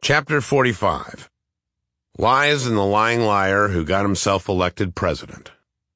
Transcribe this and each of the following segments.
Chapter 45. Lies and the Lying Liar Who Got Himself Elected President.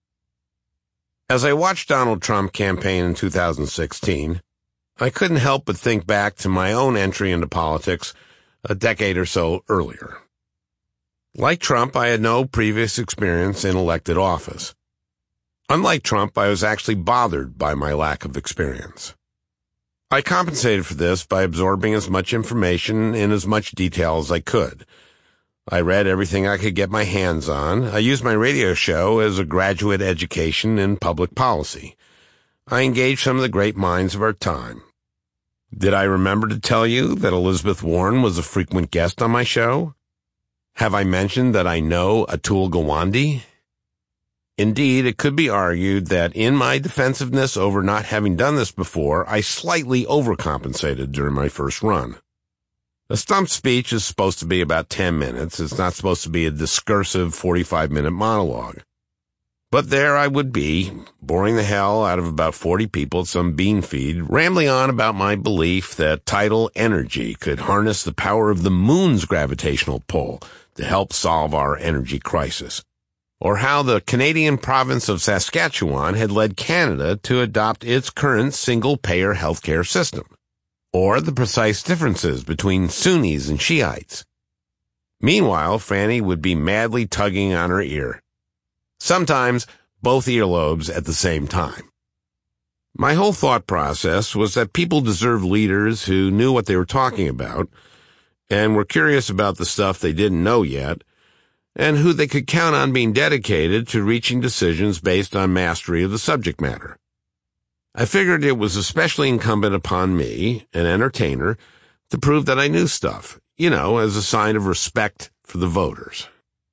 As I watched Donald Trump campaign in 2016, I couldn't help but think back to my own entry into politics a decade or so earlier. Like Trump, I had no previous experience in elected office. Unlike Trump, I was actually bothered by my lack of experience. I compensated for this by absorbing as much information in as much detail as I could. I read everything I could get my hands on. I used my radio show as a graduate education in public policy. I engaged some of the great minds of our time. Did I remember to tell you that Elizabeth Warren was a frequent guest on my show? Have I mentioned that I know Atul Gawande? Indeed, it could be argued that in my defensiveness over not having done this before, I slightly overcompensated during my first run. A stump speech is supposed to be about 10 minutes. It's not supposed to be a discursive 45-minute monologue. But there I would be, boring the hell out of about 40 people at some bean feed, rambling on about my belief that tidal energy could harness the power of the moon's gravitational pull to help solve our energy crisis, or how the Canadian province of Saskatchewan had led Canada to adopt its current single-payer healthcare system, or the precise differences between Sunnis and Shiites. Meanwhile, Franny would be madly tugging on her ear. Sometimes both earlobes at the same time. My whole thought process was that people deserved leaders who knew what they were talking about and were curious about the stuff they didn't know yet, and who they could count on being dedicated to reaching decisions based on mastery of the subject matter. I figured it was especially incumbent upon me, an entertainer, to prove that I knew stuff, as a sign of respect for the voters.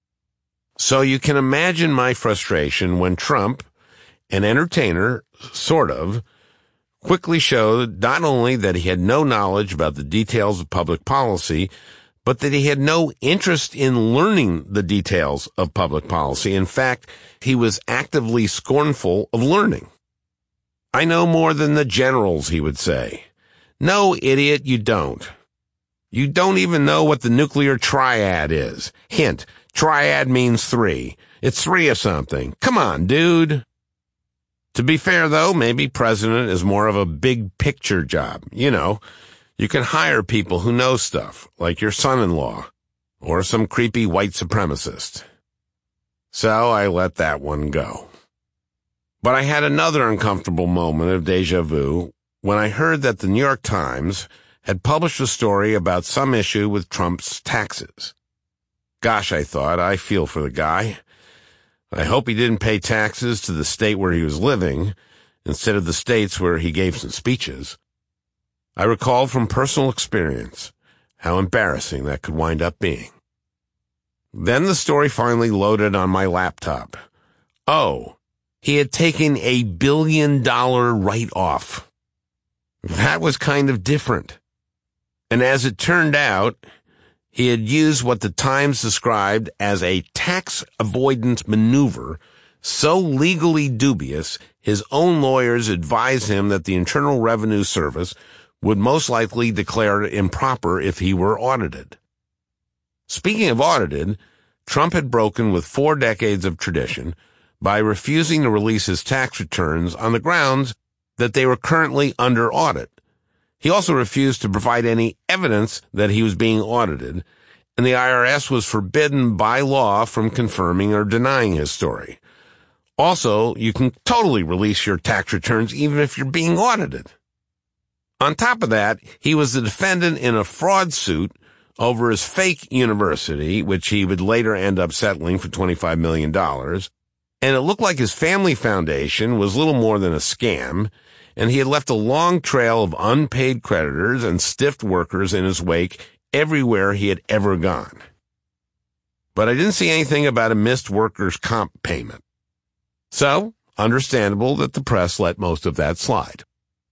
So you can imagine my frustration when Trump, an entertainer, sort of, quickly showed not only that he had no knowledge about the details of public policy, but that he had no interest in learning the details of public policy. In fact, he was actively scornful of learning. I know more than the generals, he would say. No, idiot, you don't. You don't even know what the nuclear triad is. Hint, triad means 3. It's 3 of something. Come on, dude. To be fair, though, maybe president is more of a big picture job. You can hire people who know stuff, like your son-in-law, or some creepy white supremacist. So I let that one go. But I had another uncomfortable moment of déjà vu when I heard that the New York Times had published a story about some issue with Trump's taxes. Gosh, I thought, I feel for the guy. I hope he didn't pay taxes to the state where he was living instead of the states where he gave some speeches. I recalled from personal experience how embarrassing that could wind up being. Then the story finally loaded on my laptop. Oh, he had taken a $1 billion write-off. That was kind of different. And as it turned out, he had used what the Times described as a tax avoidance maneuver so legally dubious, his own lawyers advised him that the Internal Revenue Service would most likely declare it improper if he were audited. Speaking of audited, Trump had broken with 4 decades of tradition by refusing to release his tax returns on the grounds that they were currently under audit. He also refused to provide any evidence that he was being audited, and the IRS was forbidden by law from confirming or denying his story. Also, you can totally release your tax returns even if you're being audited. On top of that, he was the defendant in a fraud suit over his fake university, which he would later end up settling for $25 million. And it looked like his family foundation was little more than a scam, and he had left a long trail of unpaid creditors and stiffed workers in his wake everywhere he had ever gone. But I didn't see anything about a missed workers' comp payment. So, understandable that the press let most of that slide.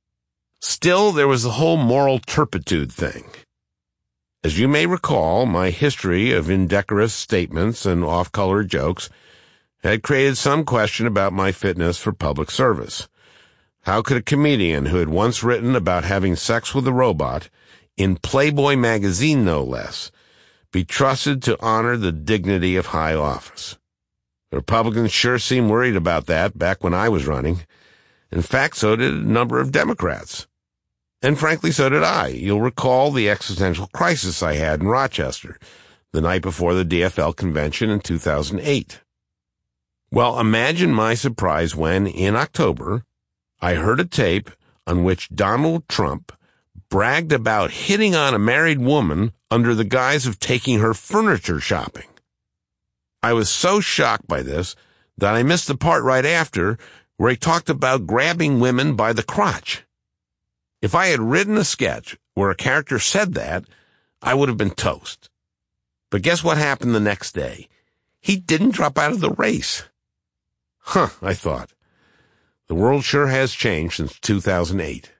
Still, there was the whole moral turpitude thing. As you may recall, my history of indecorous statements and off-color jokes had created some question about my fitness for public service. How could a comedian who had once written about having sex with a robot, in Playboy magazine no less, be trusted to honor the dignity of high office. The Republicans sure seemed worried about that back when I was running. In fact, so did a number of Democrats. And frankly, so did I. You'll recall the existential crisis I had in Rochester the night before the DFL convention in 2008. Well, imagine my surprise when, in October, I heard a tape on which Donald Trump bragged about hitting on a married woman under the guise of taking her furniture shopping. I was so shocked by this that I missed the part right after where he talked about grabbing women by the crotch. If I had written a sketch where a character said that, I would have been toast. But guess what happened the next day? He didn't drop out of the race. I thought. The world sure has changed since 2008.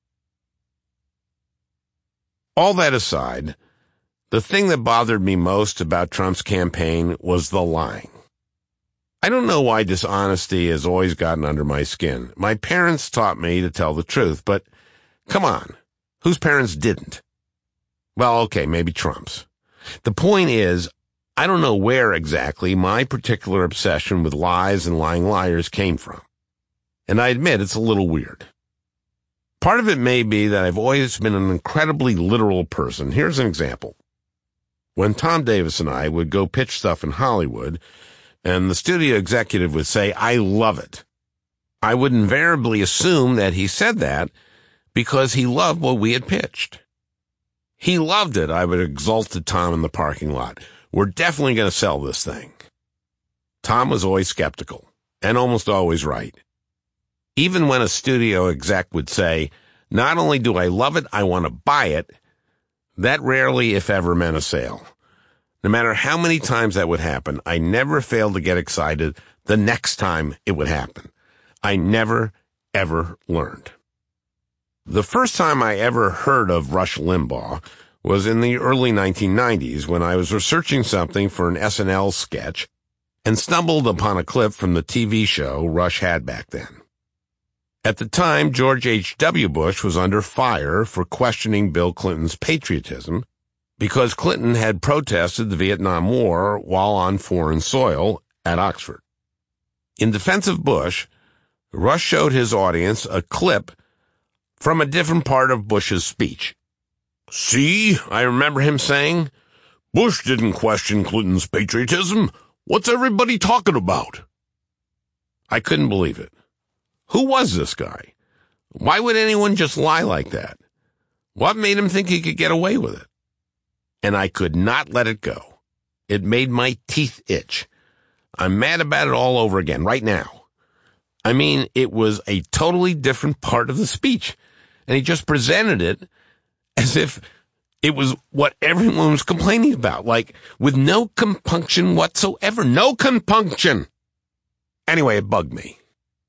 All that aside, the thing that bothered me most about Trump's campaign was the lying. I don't know why dishonesty has always gotten under my skin. My parents taught me to tell the truth, but come on, whose parents didn't? Well, okay, maybe Trump's. The point is, I don't know where exactly my particular obsession with lies and lying liars came from. And I admit it's a little weird. Part of it may be that I've always been an incredibly literal person. Here's an example. When Tom Davis and I would go pitch stuff in Hollywood, and the studio executive would say, "I love it," I would invariably assume that he said that because he loved what we had pitched. He loved it, I would exult to Tom in the parking lot. We're definitely going to sell this thing. Tom was always skeptical, and almost always right. Even when a studio exec would say, "Not only do I love it, I want to buy it," that rarely, if ever, meant a sale. No matter how many times that would happen, I never failed to get excited the next time it would happen. I never, ever learned. The first time I ever heard of Rush Limbaugh was in the early 1990s when I was researching something for an SNL sketch and stumbled upon a clip from the TV show Rush had back then. At the time, George H.W. Bush was under fire for questioning Bill Clinton's patriotism because Clinton had protested the Vietnam War while on foreign soil at Oxford. In defense of Bush, Rush showed his audience a clip from a different part of Bush's speech. "See," I remember him saying, "Bush didn't question Clinton's patriotism. What's everybody talking about?" I couldn't believe it. Who was this guy? Why would anyone just lie like that? What made him think he could get away with it? And I could not let it go. It made my teeth itch. I'm mad about it all over again, right now. I mean, it was a totally different part of the speech, and he just presented it as if it was what everyone was complaining about, like with no compunction whatsoever. No compunction! Anyway, it bugged me.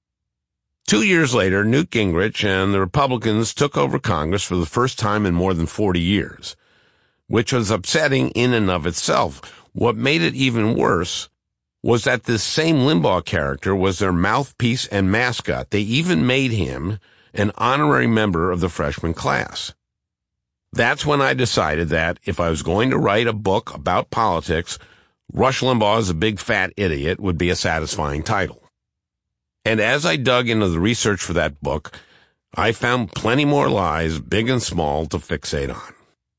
2 years later, Newt Gingrich and the Republicans took over Congress for the first time in more than 40 years, which was upsetting in and of itself. What made it even worse was that this same Limbaugh character was their mouthpiece and mascot. They even made him an honorary member of the freshman class. That's when I decided that if I was going to write a book about politics, Rush Limbaugh is a Big Fat Idiot would be a satisfying title. And as I dug into the research for that book, I found plenty more lies, big and small, to fixate on.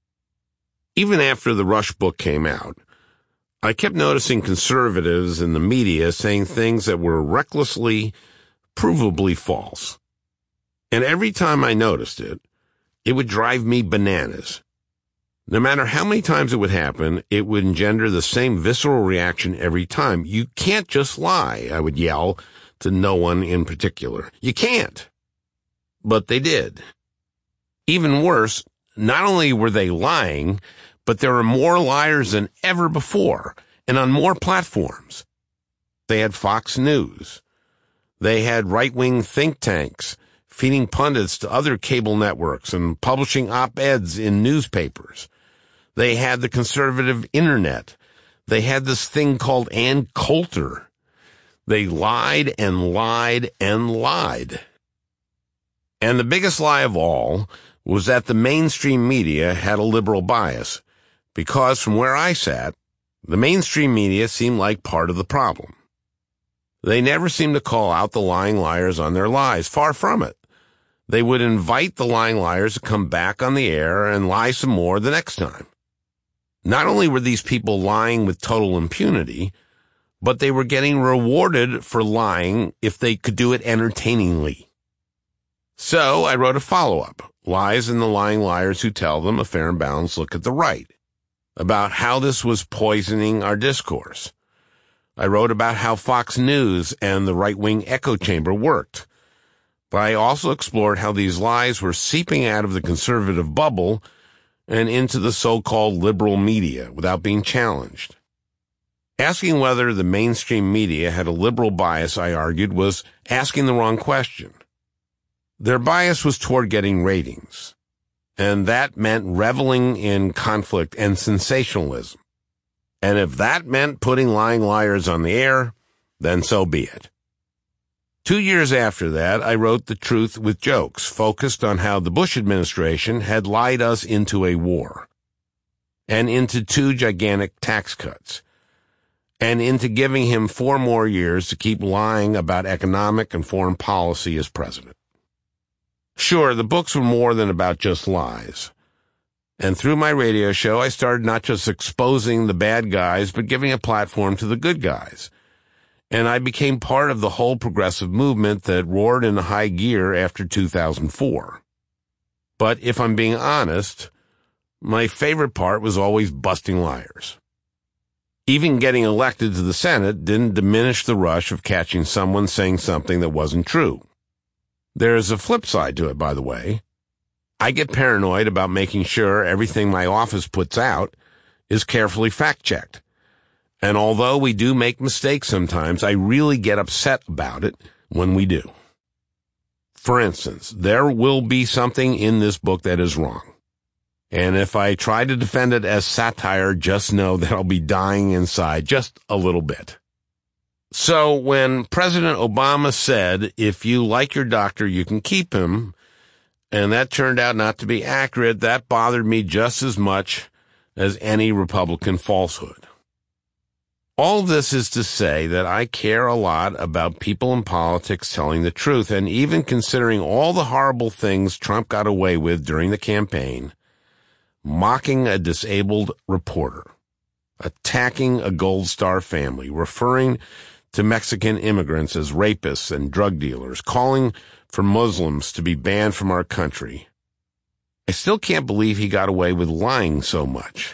Even after the Rush book came out, I kept noticing conservatives in the media saying things that were recklessly, provably false. And every time I noticed it, it would drive me bananas. No matter how many times it would happen, it would engender the same visceral reaction every time. "You can't just lie," I would yell to no one in particular. "You can't." But they did. Even worse, not only were they lying, but there were more liars than ever before, and on more platforms. They had Fox News. They had right-wing think tanks feeding pundits to other cable networks and publishing op-eds in newspapers. They had the conservative internet. They had this thing called Ann Coulter. They lied and lied and lied. And the biggest lie of all was that the mainstream media had a liberal bias, because from where I sat, the mainstream media seemed like part of the problem. They never seemed to call out the lying liars on their lies. Far from it. They would invite the lying liars to come back on the air and lie some more the next time. Not only were these people lying with total impunity, but they were getting rewarded for lying if they could do it entertainingly. So I wrote a follow-up, Lies and the Lying Liars Who Tell Them, A Fair and Balanced Look at the Right, about how this was poisoning our discourse. I wrote about how Fox News and the right-wing echo chamber worked. But I also explored how these lies were seeping out of the conservative bubble and into the so-called liberal media without being challenged. Asking whether the mainstream media had a liberal bias, I argued, was asking the wrong question. Their bias was toward getting ratings, and that meant reveling in conflict and sensationalism. And if that meant putting lying liars on the air, then so be it. 2 years after that, I wrote The Truth with Jokes, focused on how the Bush administration had lied us into a war, and into 2 gigantic tax cuts, and into giving him 4 more years to keep lying about economic and foreign policy as president. Sure, the books were more than about just lies. And through my radio show, I started not just exposing the bad guys, but giving a platform to the good guys. And I became part of the whole progressive movement that roared into high gear after 2004. But if I'm being honest, my favorite part was always busting liars. Even getting elected to the Senate didn't diminish the rush of catching someone saying something that wasn't true. There's a flip side to it, by the way. I get paranoid about making sure everything my office puts out is carefully fact-checked. And although we do make mistakes sometimes, I really get upset about it when we do. For instance, there will be something in this book that is wrong. And if I try to defend it as satire, just know that I'll be dying inside just a little bit. So when President Obama said, if you like your doctor, you can keep him, and that turned out not to be accurate, that bothered me just as much as any Republican falsehood. All this is to say that I care a lot about people in politics telling the truth, and even considering all the horrible things Trump got away with during the campaign, mocking a disabled reporter, attacking a Gold Star family, referring to Mexican immigrants as rapists and drug dealers, calling for Muslims to be banned from our country. I still can't believe he got away with lying so much.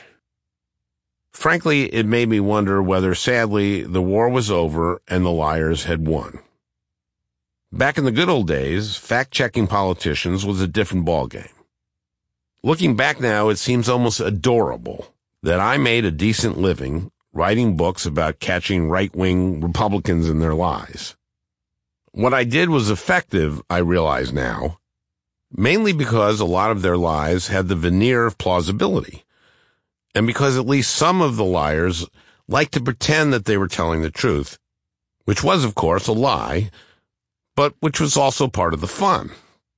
Frankly, it made me wonder whether, sadly, the war was over and the liars had won. Back in the good old days, fact-checking politicians was a different ballgame. Looking back now, it seems almost adorable that I made a decent living writing books about catching right-wing Republicans in their lies. What I did was effective, I realize now, mainly because a lot of their lies had the veneer of plausibility, and because at least some of the liars liked to pretend that they were telling the truth, which was, of course, a lie, but which was also part of the fun.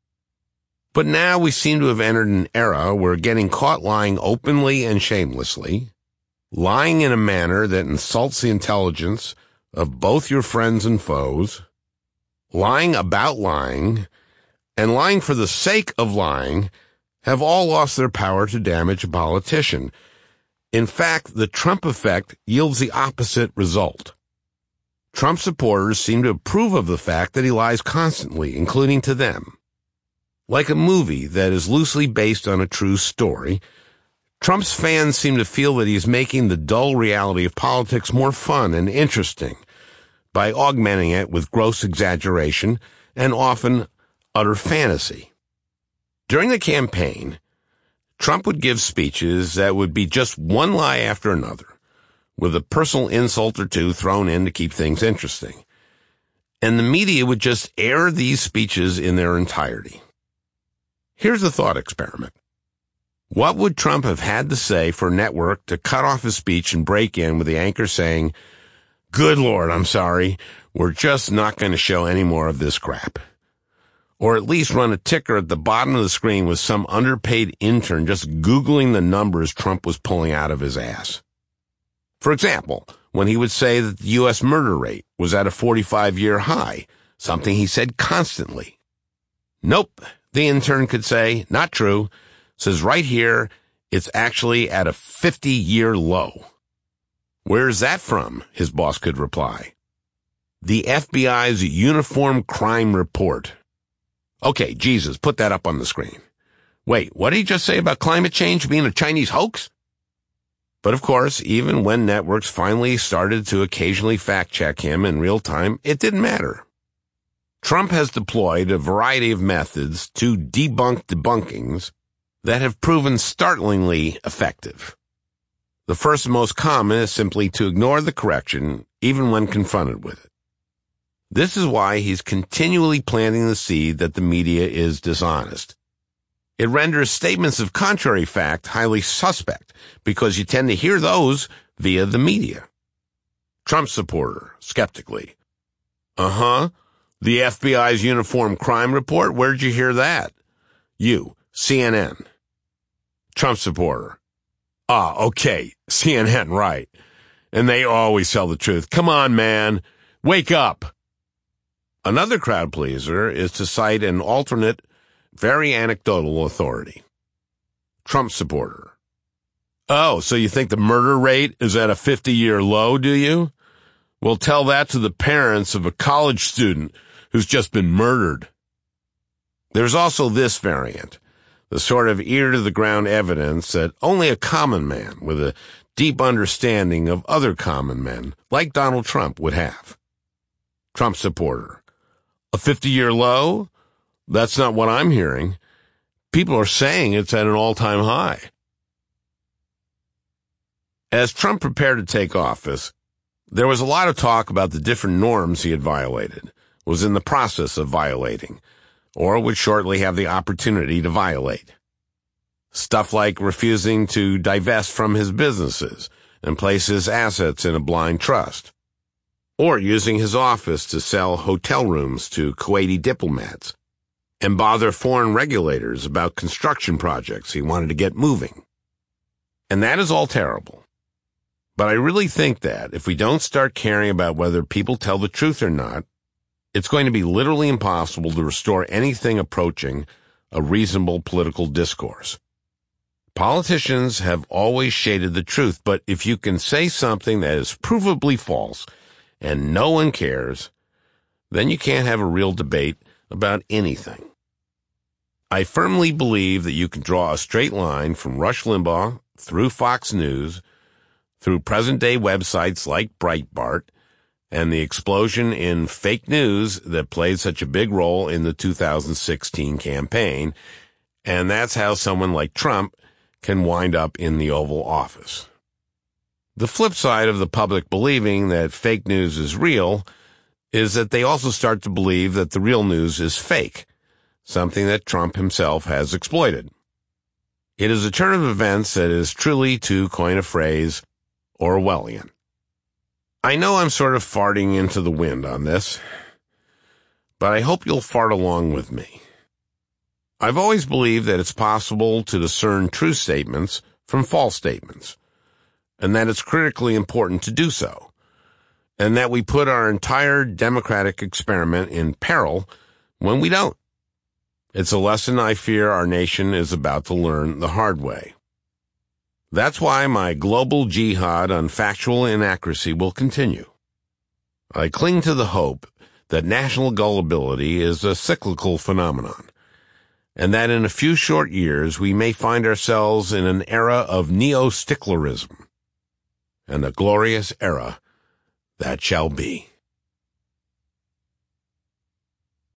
But now we seem to have entered an era where getting caught lying openly and shamelessly, lying in a manner that insults the intelligence of both your friends and foes, lying about lying, and lying for the sake of lying have all lost their power to damage a politician. In fact, the Trump effect yields the opposite result. Trump supporters seem to approve of the fact that he lies constantly, including to them. Like a movie that is loosely based on a true story, Trump's fans seem to feel that he is making the dull reality of politics more fun and interesting by augmenting it with gross exaggeration and often utter fantasy. During the campaign, Trump would give speeches that would be just one lie after another, with a personal insult or two thrown in to keep things interesting. And the media would just air these speeches in their entirety. Here's a thought experiment. What would Trump have had to say for a network to cut off his speech and break in with the anchor saying, "Good Lord, I'm sorry, we're just not going to show any more of this crap"? Or at least run a ticker at the bottom of the screen with some underpaid intern just Googling the numbers Trump was pulling out of his ass. For example, when he would say that the U.S. murder rate was at a 45-year high, something he said constantly. Nope, the intern could say, not true, says right here, it's actually at a 50-year low. Where's that from? His boss could reply. The FBI's Uniform Crime Report. Okay, Jesus, put that up on the screen. Wait, what did he just say about climate change being a Chinese hoax? But of course, even when networks finally started to occasionally fact-check him in real time, it didn't matter. Trump has deployed a variety of methods to debunk debunkings that have proven startlingly effective. The first and most common is simply to ignore the correction, even when confronted with it. This is why he's continually planting the seed that the media is dishonest. It renders statements of contrary fact highly suspect, because you tend to hear those via the media. Trump supporter, skeptically. The FBI's Uniform Crime Report? Where'd you hear that? You, CNN. Trump supporter. Okay, CNN, right. And they always tell the truth. Come on, man. Wake up. Another crowd pleaser is to cite an alternate, very anecdotal authority. Trump supporter. Oh, so you think the murder rate is at a 50-year low, do you? Well, tell that to the parents of a college student who's just been murdered. There's also this variant, the sort of ear-to-the-ground evidence that only a common man with a deep understanding of other common men, like Donald Trump, would have. Trump supporter. A 50-year low? That's not what I'm hearing. People are saying it's at an all-time high. As Trump prepared to take office, there was a lot of talk about the different norms he had violated, was in the process of violating, or would shortly have the opportunity to violate. Stuff like refusing to divest from his businesses and place his assets in a blind trust, or using his office to sell hotel rooms to Kuwaiti diplomats and bother foreign regulators about construction projects he wanted to get moving. And that is all terrible. But I really think that if we don't start caring about whether people tell the truth or not, it's going to be literally impossible to restore anything approaching a reasonable political discourse. Politicians have always shaded the truth, but if you can say something that is provably false and no one cares, then you can't have a real debate about anything. I firmly believe that you can draw a straight line from Rush Limbaugh through Fox News, through present-day websites like Breitbart, and the explosion in fake news that played such a big role in the 2016 campaign, and that's how someone like Trump can wind up in the Oval Office. The flip side of the public believing that fake news is real is that they also start to believe that the real news is fake, something that Trump himself has exploited. It is a turn of events that is truly, to coin a phrase, Orwellian. I know I'm sort of farting into the wind on this, but I hope you'll fart along with me. I've always believed that it's possible to discern true statements from false statements, and that it's critically important to do so, and that we put our entire democratic experiment in peril when we don't. It's a lesson I fear our nation is about to learn the hard way. That's why my global jihad on factual inaccuracy will continue. I cling to the hope that national gullibility is a cyclical phenomenon, and that in a few short years we may find ourselves in an era of neo-sticklerism, and a glorious era that shall be.